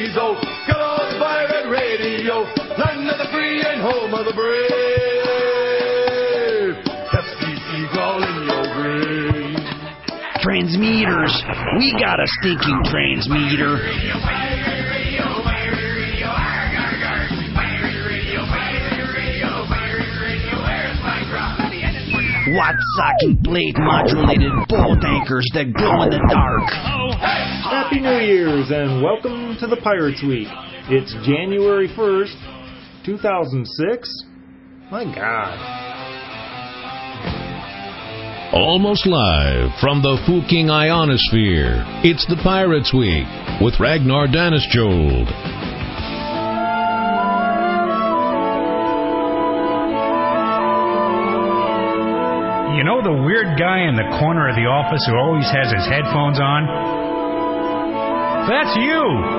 Weasel. Good old pirate radio, land of the free and home of the brave. FCC crawling your grave. Transmitters. We got a stinking transmitter. Watt-socket plate modulated bolt anchors that glow in the dark. Happy New Year's and welcome to the Pirates Week. It's January 1st, 2006. My God. Almost live from the Fuking Ionosphere, it's the Pirates Week with Ragnar Daneskjold. You know the weird guy in the corner of the office who always has his headphones on? That's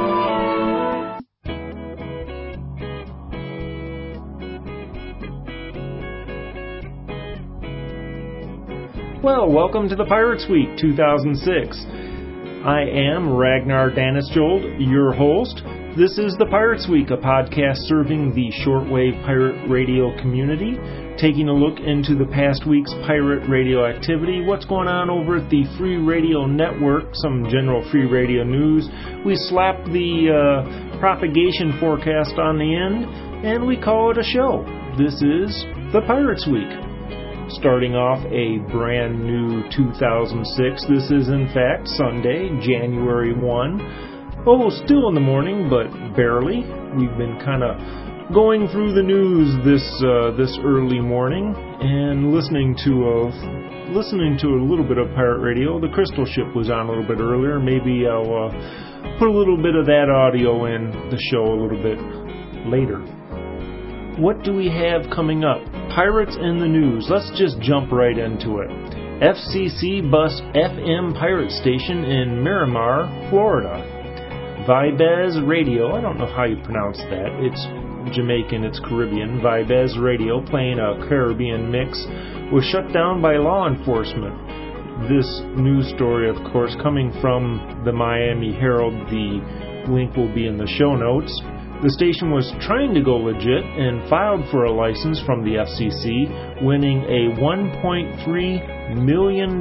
you! Well, welcome to the Pirates Week 2006. I am Ragnar Daneskjold, your host. This is the Pirates Week, a podcast serving the shortwave pirate radio community, taking a look into the past week's pirate radio activity, what's going on over at the Free Radio Network, some general free radio news. We slap the propagation forecast on the end, and we call it a show. This is the Pirates Week. Starting off a brand new 2006, this is in fact Sunday, January 1. Oh, still in the morning, but barely. We've been kind of going through the news this early morning and listening to a little bit of pirate radio. The Crystal Ship was on a little bit earlier. Maybe I'll put a little bit of that audio in the show a little bit later. What do we have coming up? Pirates in the news. Let's just jump right into it. FCC busts FM pirate station in Miramar, Florida. Vibez Radio, I don't know how you pronounce that. It's Jamaican, it's Caribbean. Vibez Radio, playing a Caribbean mix, was shut down by law enforcement. This news story, of course, coming from the Miami Herald. The link will be in the show notes. The station was trying to go legit and filed for a license from the FCC, winning a $1.3 million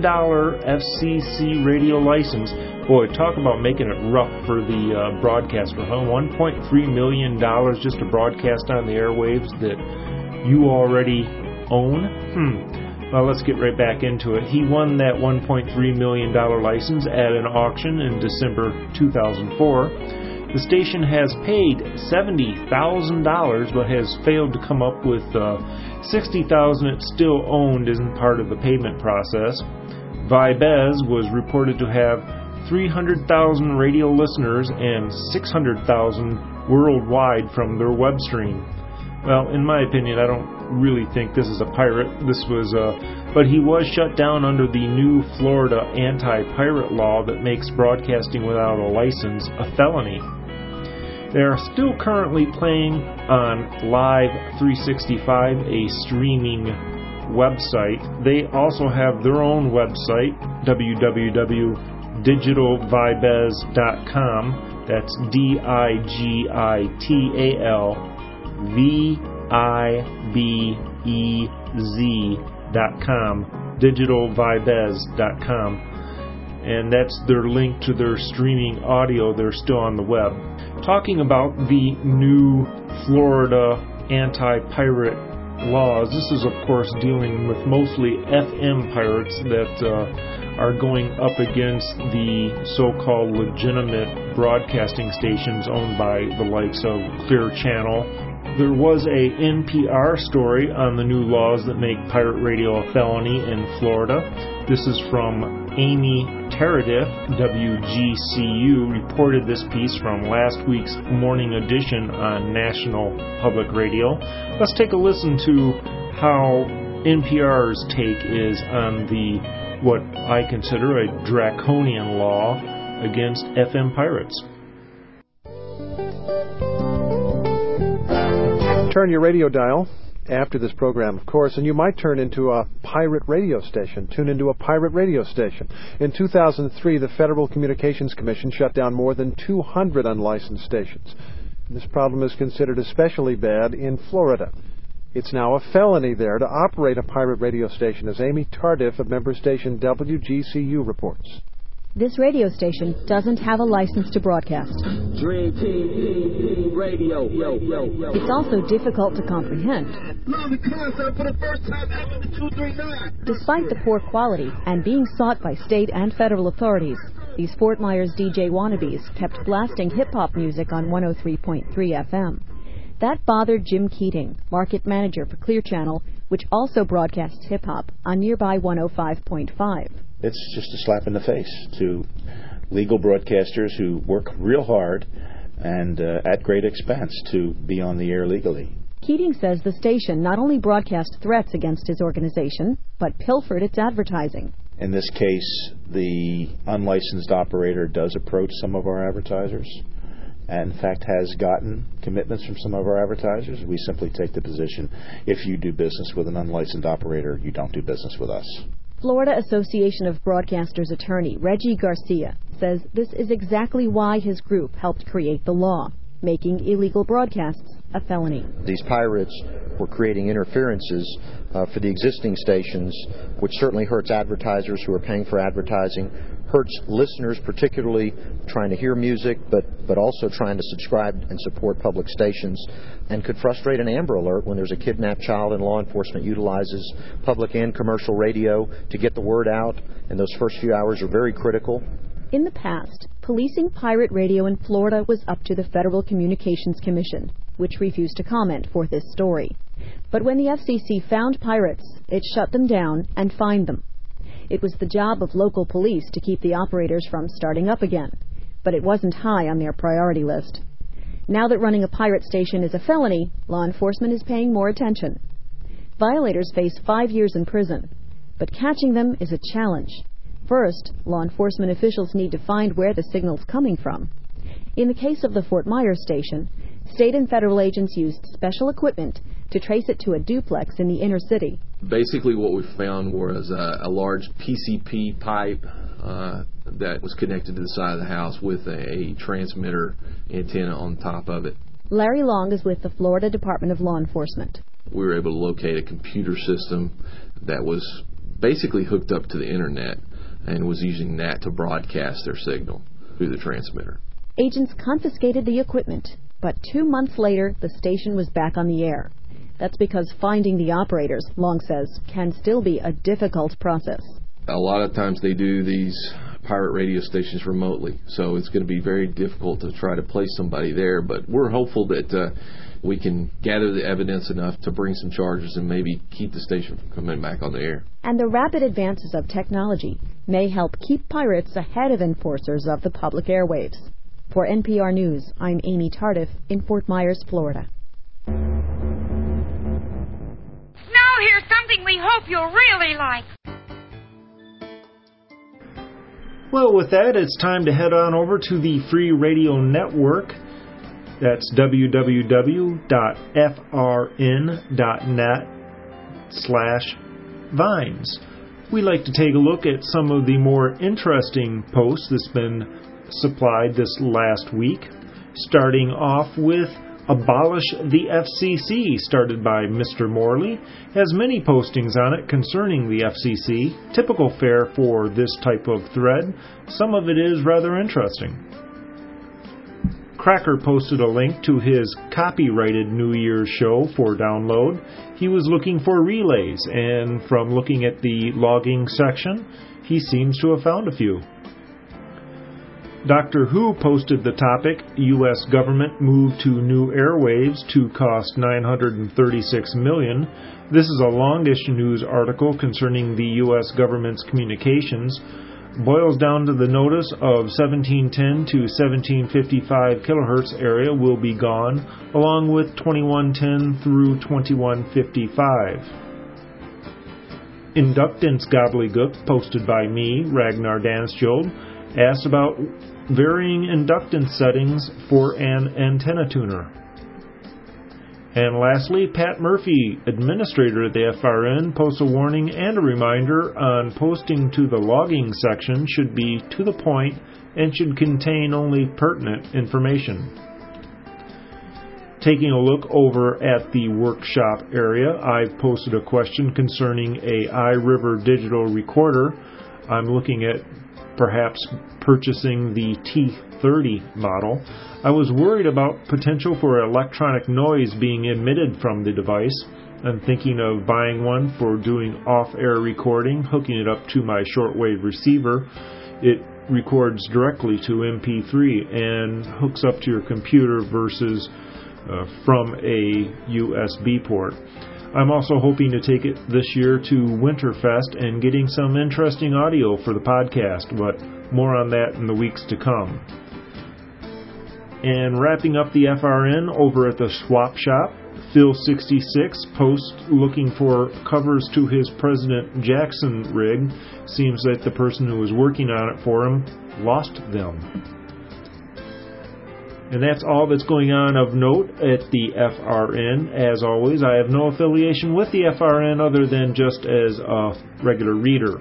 FCC radio license. Boy, talk about making it rough for the broadcaster, huh? $1.3 million just to broadcast on the airwaves that you already own? Well, let's get right back into it. He won that $1.3 million license at an auction in December 2004. The station has paid $70,000, but has failed to come up with $60,000 it still owned isn't part of the payment process. Vibez was reported to have 300,000 radio listeners and 600,000 worldwide from their web stream. Well, in my opinion, I don't really think this is a pirate. But he was shut down under the new Florida anti-pirate law that makes broadcasting without a license a felony. They are still currently playing on Live 365, a streaming website. They also have their own website, www.digitalvibez.com. That's digitalvibez.com, digitalvibez.com. And that's their link to their streaming audio. They're still on the web. Talking about the new Florida anti-pirate laws, this is, of course, dealing with mostly FM pirates that are going up against the so-called legitimate broadcasting stations owned by the likes of Clear Channel. There was a NPR story on the new laws that make pirate radio a felony in Florida. This is from Amy Teredith, WGCU, reported this piece from last week's morning edition on National Public Radio. Let's take a listen to how NPR's take is on the what I consider a draconian law against FM pirates. Turn your radio dial after this program, of course, and you might turn into a pirate radio station, tune into a pirate radio station. In 2003, the Federal Communications Commission shut down more than 200 unlicensed stations. This problem is considered especially bad in Florida. It's now a felony there to operate a pirate radio station, as Amy Tardif of member station WGCU reports. This radio station doesn't have a license to broadcast. Dream Team Radio. It's also difficult to comprehend. Despite the poor quality and being sought by state and federal authorities, these Fort Myers DJ wannabes kept blasting hip-hop music on 103.3 FM. That bothered Jim Keating, market manager for Clear Channel, which also broadcasts hip-hop on nearby 105.5. It's just a slap in the face to legal broadcasters who work real hard and at great expense to be on the air legally. Keating says the station not only broadcast threats against his organization, but pilfered its advertising. In this case, the unlicensed operator does approach some of our advertisers, and in fact has gotten commitments from some of our advertisers. We simply take the position, if you do business with an unlicensed operator, you don't do business with us. Florida Association of Broadcasters attorney Reggie Garcia says this is exactly why his group helped create the law, making illegal broadcasts a felony. These pirates were creating interferences for the existing stations, which certainly hurts advertisers who are paying for advertising, hurts listeners, particularly trying to hear music, but also trying to subscribe and support public stations, and could frustrate an Amber Alert when there's a kidnapped child, and law enforcement utilizes public and commercial radio to get the word out, and those first few hours are very critical. In the past, policing pirate radio in Florida was up to the Federal Communications Commission, which refused to comment for this story. But when the FCC found pirates, it shut them down and fined them. It was the job of local police to keep the operators from starting up again, but it wasn't high on their priority list. Now that running a pirate station is a felony, law enforcement is paying more attention. Violators face 5 years in prison, but catching them is a challenge. First, law enforcement officials need to find where the signal's coming from. In the case of the Fort Myers station, state and federal agents used special equipment to trace it to a duplex in the inner city. Basically what we found was a large PCP pipe that was connected to the side of the house with a transmitter antenna on top of it. Larry Long is with the Florida Department of Law Enforcement. We were able to locate a computer system that was basically hooked up to the internet and was using that to broadcast their signal through the transmitter. Agents confiscated the equipment, but 2 months later, the station was back on the air. That's because finding the operators, Long says, can still be a difficult process. A lot of times they do these pirate radio stations remotely, so it's going to be very difficult to try to place somebody there, but we're hopeful that we can gather the evidence enough to bring some charges and maybe keep the station from coming back on the air. And the rapid advances of technology may help keep pirates ahead of enforcers of the public airwaves. For NPR News, I'm Amy Tardif in Fort Myers, Florida. Now here's something we hope you'll really like. Well, with that, it's time to head on over to the Free Radio Network. That's www.frn.net/vines. We like to take a look at some of the more interesting posts that's been supplied this last week, starting off with Abolish the FCC, started by Mr. Morley, has many postings on it concerning the FCC, typical fare for this type of thread. Some of it is rather interesting. Cracker posted a link to his copyrighted New Year's show for download. He was looking for relays, and from looking at the logging section, he seems to have found a few. Doctor Who posted the topic, U.S. government move to new airwaves to cost $936 million. This is a longish news article concerning the U.S. government's communications. Boils down to the notice of 1710 to 1755 kilohertz area will be gone, along with 2110 through 2155. Inductance Gobbledygook, posted by me, Ragnar Danisjold, asked about varying inductance settings for an antenna tuner. And lastly, Pat Murphy, administrator at the FRN, posts a warning and a reminder on posting to the logging section should be to the point and should contain only pertinent information. Taking a look over at the workshop area, I've posted a question concerning a iRiver digital recorder. I'm looking at perhaps purchasing the T30 model. I was worried about potential for electronic noise being emitted from the device. I'm thinking of buying one for doing off-air recording, hooking it up to my shortwave receiver. It records directly to MP3 and hooks up to your computer versus from a USB port. I'm also hoping to take it this year to Winterfest and getting some interesting audio for the podcast, but more on that in the weeks to come. And wrapping up the FRN over at the Swap Shop, Phil66 posts looking for covers to his President Jackson rig. Seems that the person who was working on it for him lost them. And that's all that's going on of note at the FRN. As always, I have no affiliation with the FRN other than just as a regular reader.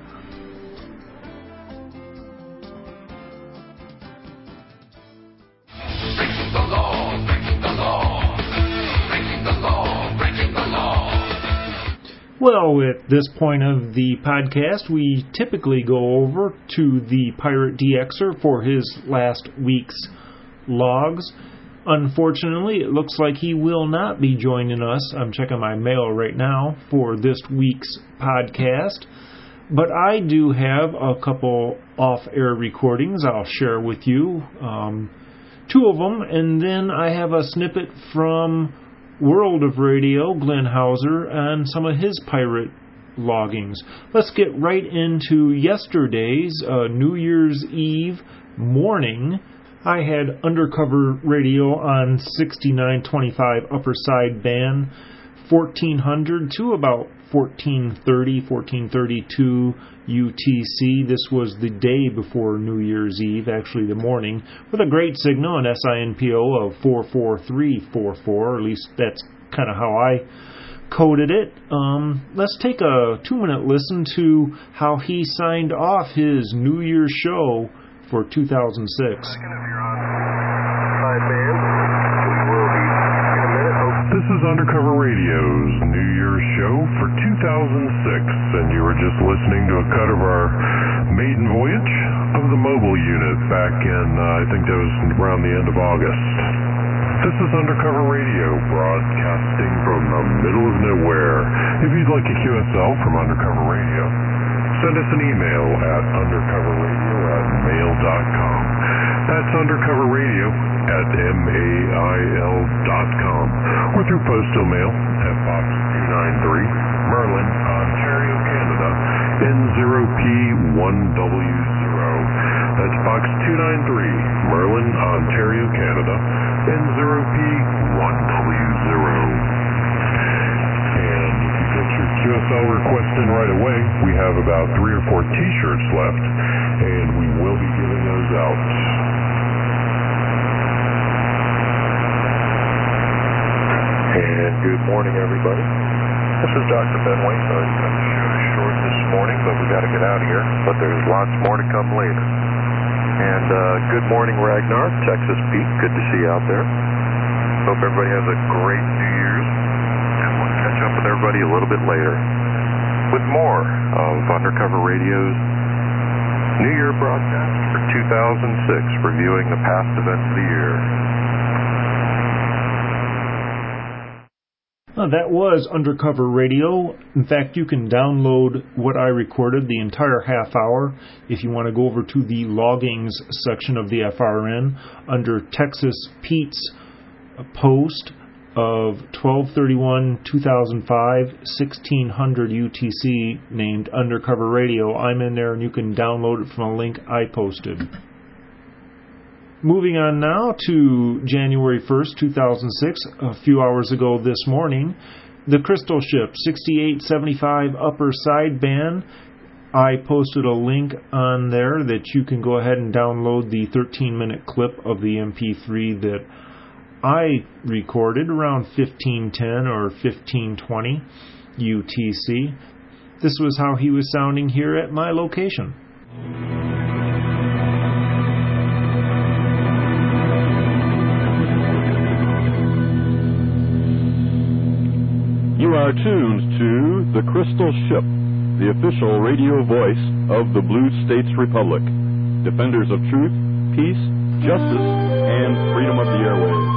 Well, at this point of the podcast, we typically go over to the Pirate DXer for his last week's logs. Unfortunately, it looks like he will not be joining us. I'm checking my mail right now for this week's podcast. But I do have a couple off-air recordings I'll share with you. Two of them, and then I have a snippet from World of Radio, Glenn Hauser, and some of his pirate loggings. Let's get right into yesterday's New Year's Eve morning. I had undercover radio on 6925 upper side band, 1400 to about 1430, 1432 UTC. This was the day before New Year's Eve, actually the morning, with a great signal, an SINPO of 44344, or at least that's kind of how I coded it. Let's take a 2-minute listen to how he signed off his New Year's show for 2006. This is Undercover Radio's New Year's show for 2006, and you were just listening to a cut of our maiden voyage of the mobile unit back in, I think that was around the end of August. This is Undercover Radio, broadcasting from the middle of nowhere. If you'd like a QSL from Undercover Radio, send us an email at undercoverradio@mail.com. That's undercoverradio at mail.com, or through postal mail at Box 293, Merlin, Ontario, Canada, N0P1W0. That's Box 293, Merlin, Ontario, Canada, N0P1W0. And if you get your QSL request in right away, we have about 3 or 4 t-shirts left, and we will be giving those out. And good morning, everybody. This is Dr. Ben Wayne. Sorry to cut the show short this morning, but we got to get out of here. But there's lots more to come later. And good morning, Ragnar, Texas Pete. Good to see you out there. Hope everybody has a great New Year's. And we'll catch up with everybody a little bit later with more of Undercover Radio's New Year broadcast for 2006, reviewing the past events of the year. That was Undercover Radio. In fact, you can download what I recorded, the entire half hour, if you want to go over to the loggings section of the FRN under Texas Pete's post of 12/31/2005, 1600 UTC, named Undercover Radio. I'm in there, and you can download it from a link I posted. Moving on now to January 1st, 2006, a few hours ago this morning, the Crystal Ship 6875 upper sideband. I posted a link on there that you can go ahead and download the 13-minute clip of the MP3 that I recorded around 1510 or 1520 UTC. This was how he was sounding here at my location. You are tuned to The Crystal Ship, the official radio voice of the Blue States Republic, defenders of truth, peace, justice, and freedom of the airwaves.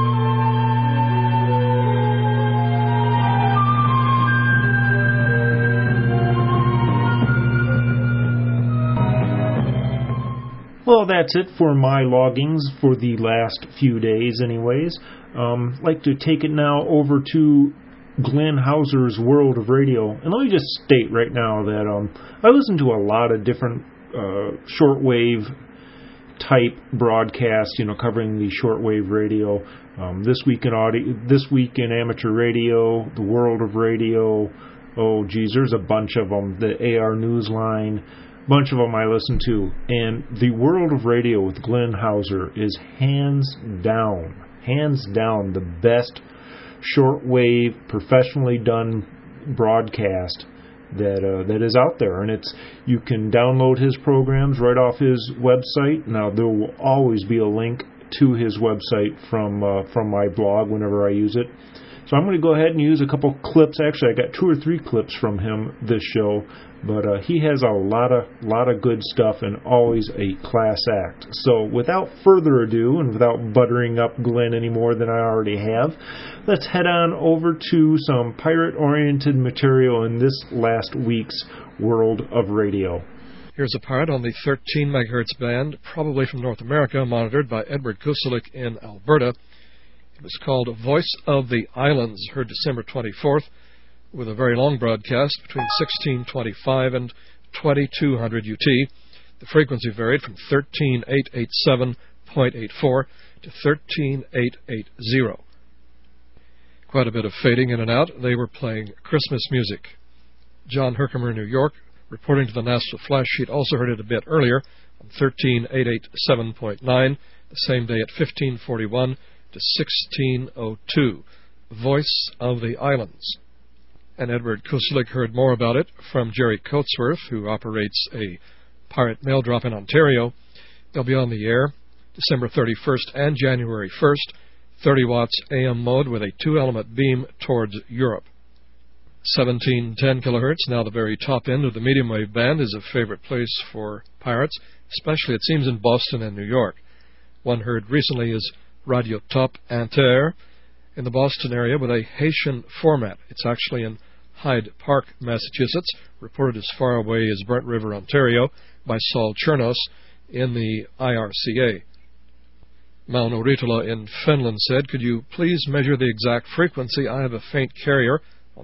Well, that's it for my loggings for the last few days anyways. I'd like to take it now over to Glenn Hauser's World of Radio. And let me just state right now that I listen to a lot of different shortwave type broadcasts, covering the shortwave radio. This week in amateur radio, the World of Radio. Oh, geez, there's a bunch of them. The AR Newsline, bunch of them I listen to. And the World of Radio with Glenn Hauser is hands down the best shortwave, professionally done broadcast that is out there. And you can download his programs right off his website. Now, there will always be a link to his website from my blog whenever I use it. So I'm going to go ahead and use a couple clips. Actually, I got 2 or 3 clips from him this show, but he has a lot of good stuff and always a class act. So without further ado, and without buttering up Glenn any more than I already have, let's head on over to some pirate-oriented material in this last week's World of Radio. Here's a pirate on the 13 megahertz band, probably from North America, monitored by Edward Kuselik in Alberta. It was called Voice of the Islands, heard December 24th, with a very long broadcast between 1625 and 2200 UT. The frequency varied from 13887.84 to 13880. Quite a bit of fading in and out. They were playing Christmas music. John Herkimer, New York, reporting to the Nashville Flash Sheet, also heard it a bit earlier on 13887.9, the same day at 1541 to 1602. Voice of the Islands. And Edward Kuselik heard more about it from Jerry Coatsworth, who operates a pirate mail drop in Ontario. They'll be on the air December 31st and January 1st, 30 watts AM mode with a 2-element beam towards Europe. 1710 kilohertz, now the very top end of the medium wave band, is a favorite place for pirates, especially it seems in Boston and New York. One heard recently is Radio Top Inter in the Boston area with a Haitian format. It's actually in Hyde Park, Massachusetts, reported as far away as Brent River, Ontario, by Saul Chernos in the IRCA. Mauno Ritola in Finland said, "Could you please measure the exact frequency? I have a faint carrier on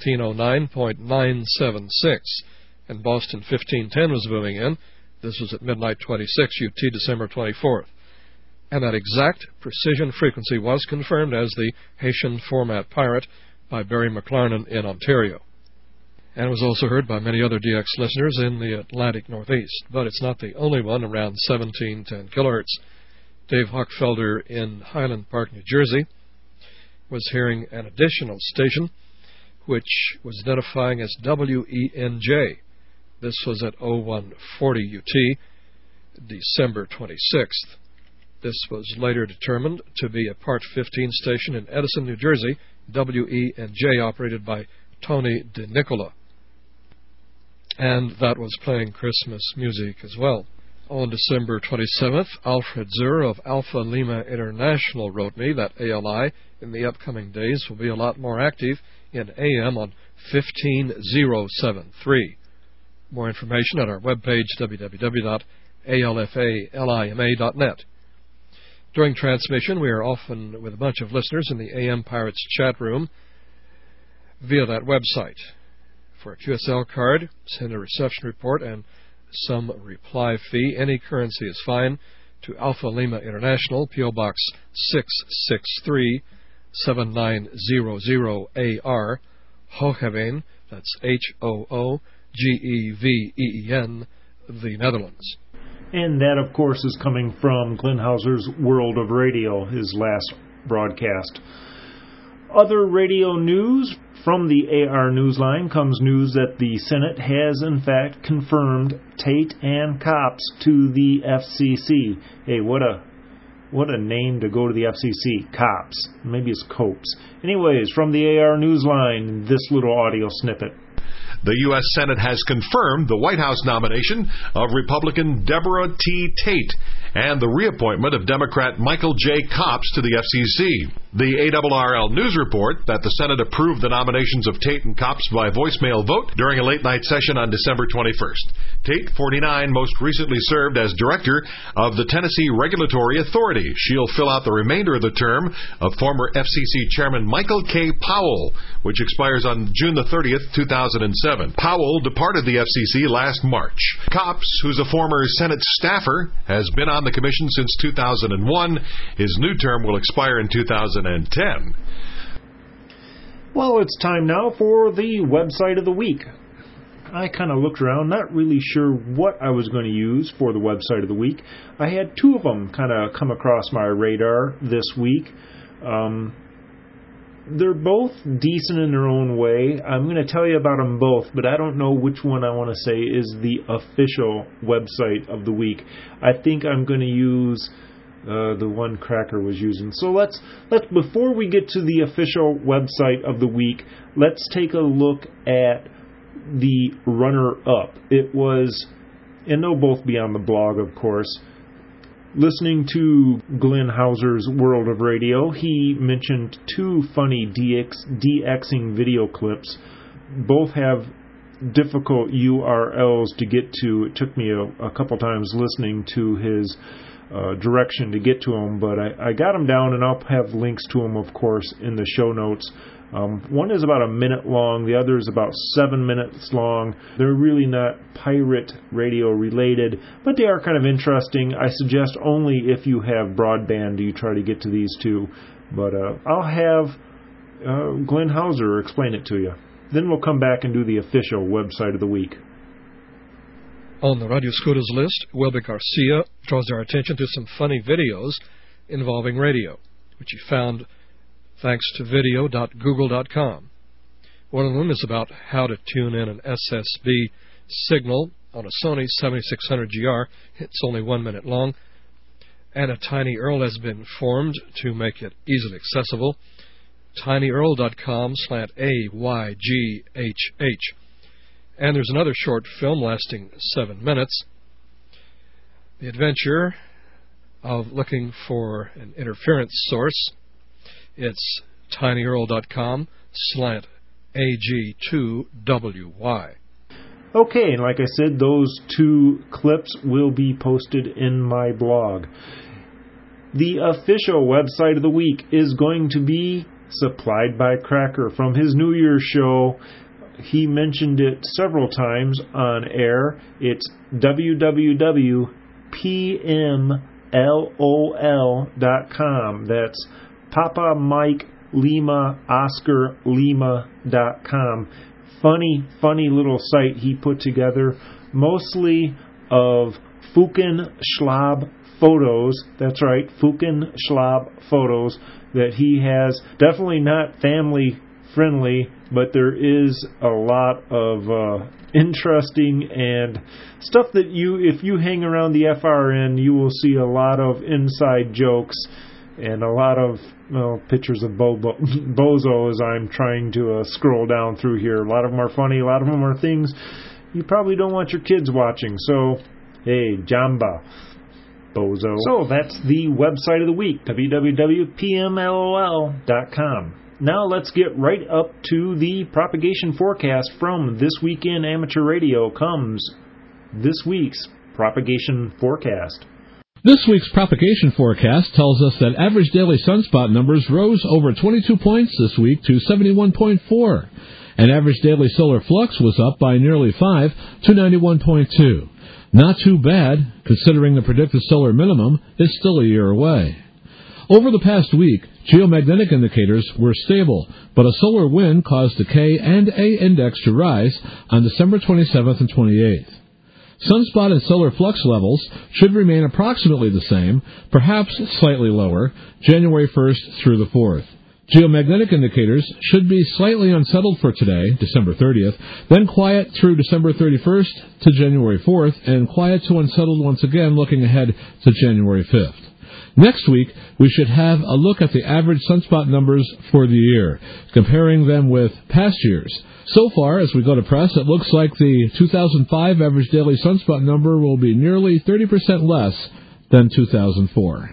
1709.976, and Boston 1510 was booming in. This was at midnight 26 UT, December 24th. And that exact precision frequency was confirmed as the Haitian format pirate by Barry McLarnon in Ontario. And was also heard by many other DX listeners in the Atlantic Northeast. But it's not the only one around 1710 kilohertz. Dave Hochfelder in Highland Park, New Jersey, was hearing an additional station which was identifying as WENJ. This was at 0140 UT, December 26th. This was later determined to be a Part 15 station in Edison, New Jersey, WENJ, operated by Tony DeNicola. And that was playing Christmas music as well. On December 27th, Alfred Zur of Alpha Lima International wrote me that ALI in the upcoming days will be a lot more active in AM on 15073. More information at our webpage, www.alfalima.net. During transmission, we are often with a bunch of listeners in the AM Pirates chat room via that website. For a QSL card, send a reception report and some reply fee. Any currency is fine to Alpha Lima International, P.O. Box 663, 7900 AR, Hoogeveen, that's Hoogeveen, the Netherlands. And that, of course, is coming from Glenn Hauser's World of Radio, his last broadcast. Other radio news from the AR Newsline comes news that the Senate has in fact confirmed Tate and Copps to the FCC. Hey, what a name to go to the FCC. Copps. Maybe it's Copes. Anyways, from the AR Newsline, this little audio snippet. The U.S. Senate has confirmed the White House nomination of Republican Deborah T. Tate and the reappointment of Democrat Michael J. Copps to the FCC. The ARRL News report that the Senate approved the nominations of Tate and Copps by voicemail vote during a late-night session on December 21st. Tate, 49, most recently served as director of the Tennessee Regulatory Authority. She'll fill out the remainder of the term of former FCC Chairman Michael K. Powell, which expires on June the 30th, 2007. Powell departed the FCC last March. Copps, who's a former Senate staffer, has been on the commission since 2001. His new term will expire in 2010. Well, it's time now for the website of the week. I kind of looked around, not really sure what I was going to use for the website of the week. I had two of them kind of come across my radar this week. They're both decent in their own way. I'm going to tell you about them both, but I don't know which one I want to say is the official website of the week. I think I'm going to use the one Cracker was using. So let's before we get to the official website of the week, let's take a look at the runner-up. It was, and they'll both be on the blog, of course. Listening to Glenn Hauser's World of Radio, he mentioned two funny DXing video clips. Both have difficult URLs to get to. It took me a couple times listening to his direction to get to them, but I got them down, and I'll have links to them, of course, in the show notes. One is about a minute long, the other is about 7 minutes long. They're really not pirate radio related, but they are kind of interesting. I suggest only if you have broadband do you try to get to these two, but I'll have Glenn Hauser explain it to you. Then we'll come back and do the official website of the week. On the Radio Scooters list, Wilby Garcia draws our attention to some funny videos involving radio, which he found thanks to video.google.com. One of them is about how to tune in an SSB signal on a Sony 7600GR. It's only 1 minute long, and a Tiny Earl has been formed to make it easily accessible. tinyurl.com/AYGHH. And there's another short film lasting 7 minutes. The adventure of looking for an interference source. It's tinyurl.com/AG2WY. Okay, and like I said, those two clips will be posted in my blog. The official website of the week is going to be supplied by Cracker from his New Year's show. He mentioned it several times on air. It's www.pmlol.com. That's Papa Mike Lima Oscar Lima.com. Funny little site he put together, mostly of Fukin Schlab photos. That's right, Fukin Schlab photos that he has. Definitely not family friendly, but there is a lot of interesting and stuff that if you hang around the FRN, you will see a lot of inside jokes and a lot of pictures of Bozo as I'm trying to scroll down through here. A lot of them are funny, a lot of them are things you probably don't want your kids watching. So, hey, Jamba, Bozo. So that's the website of the week, www.pmlol.com. Now let's get right up to the propagation forecast from This Week in Amateur Radio. Comes this week's propagation forecast. This week's propagation forecast tells us that average daily sunspot numbers rose over 22 points this week to 71.4, and average daily solar flux was up by nearly 5 to 91.2. Not too bad, considering the predicted solar minimum is still a year away. Over the past week, geomagnetic indicators were stable, but a solar wind caused the K and A index to rise on December 27th and 28th. Sunspot and solar flux levels should remain approximately the same, perhaps slightly lower, January 1st through the 4th. Geomagnetic indicators should be slightly unsettled for today, December 30th, then quiet through December 31st to January 4th, and quiet to unsettled once again looking ahead to January 5th. Next week, we should have a look at the average sunspot numbers for the year, comparing them with past years. So far, as we go to press, it looks like the 2005 average daily sunspot number will be nearly 30% less than 2004.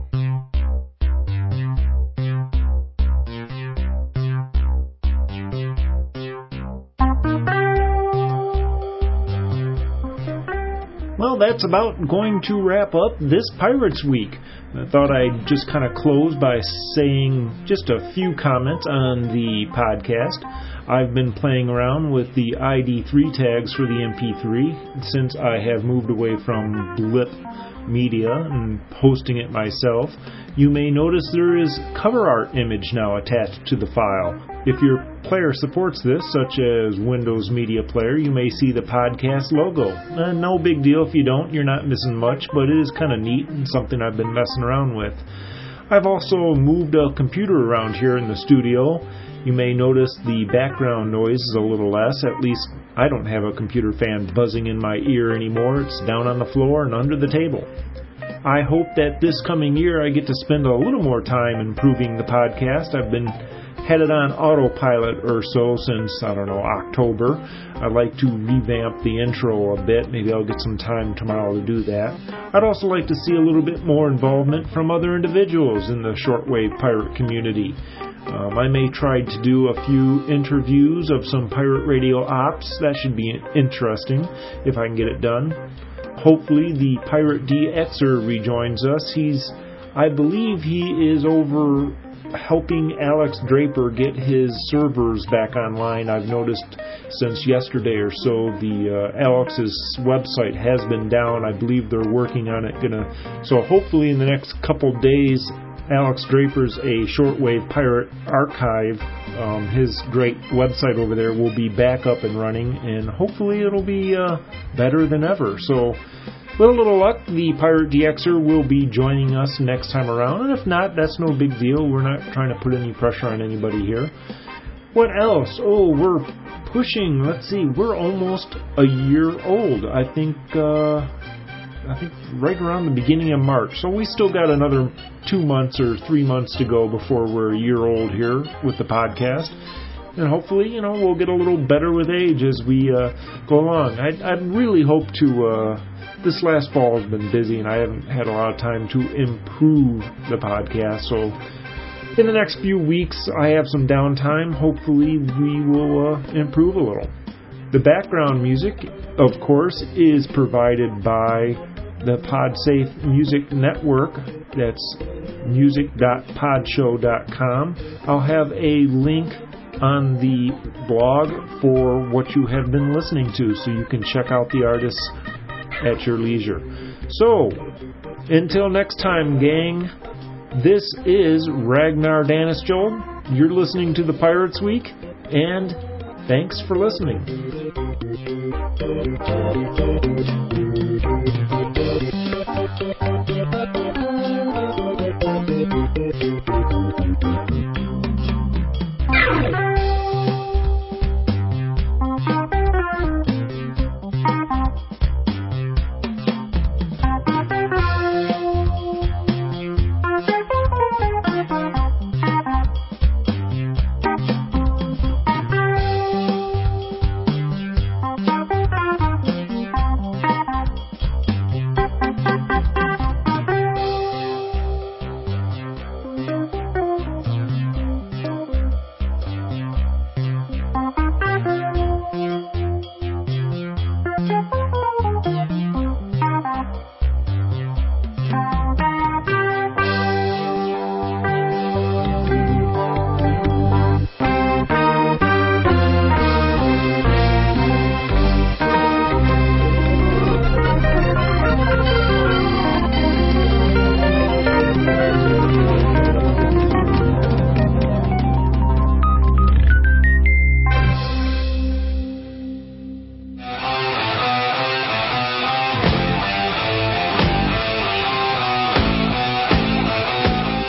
Well, that's about going to wrap up this Pirates Week. I thought I'd just kind of close by saying just a few comments on the podcast. I've been playing around with the ID3 tags for the MP3 since I have moved away from Blip Media and hosting it myself. You may notice there is cover art image now attached to the file. If your player supports this, such as Windows Media Player, you may see the podcast logo. No big deal if you don't, you're not missing much, but it is kind of neat and something I've been messing around with. I've also moved a computer around here in the studio. You may notice the background noise is a little less. At least I don't have a computer fan buzzing in my ear anymore. It's down on the floor and under the table. I hope that this coming year I get to spend a little more time improving the podcast. I've been headed on autopilot or so since, October. I'd like to revamp the intro a bit. Maybe I'll get some time tomorrow to do that. I'd also like to see a little bit more involvement from other individuals in the shortwave pirate community. I may try to do a few interviews of some pirate radio ops. That should be interesting if I can get it done. Hopefully the Pirate DXer rejoins us. I believe he is over helping Alex Draper get his servers back online. I've noticed since yesterday or so the Alex's website has been down. I believe they're working on it. So hopefully in the next couple days, Alex Draper's a shortwave pirate archive. His great website over there will be back up and running, and hopefully it'll be better than ever. So with a little luck, the Pirate DXer will be joining us next time around, and if not, that's no big deal. We're not trying to put any pressure on anybody here. What else? Oh, we're pushing, we're almost a year old. I think right around the beginning of March. So we still got another 2 months or 3 months to go before we're a year old here with the podcast. And hopefully, we'll get a little better with age as we go along. I really hope to... This last fall has been busy, and I haven't had a lot of time to improve the podcast. So in the next few weeks, I have some downtime. Hopefully, we will improve a little. The background music, of course, is provided by the PodSafe Music Network. That's music.podshow.com. I'll have a link on the blog for what you have been listening to, so you can check out the artists at your leisure. So, until next time, gang, this is Ragnar Danisjold. You're listening to the Pirates Week, and thanks for listening.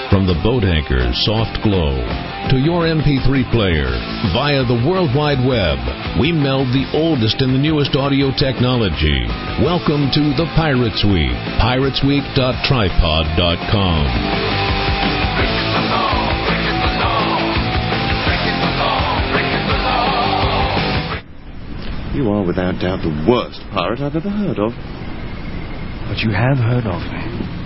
From the boat anchor's soft glow to your MP3 player, via the World Wide Web, we meld the oldest and the newest audio technology. Welcome to the Pirates Week. piratesweek.tripod.com. You are without doubt the worst pirate I've ever heard of. But you have heard of me.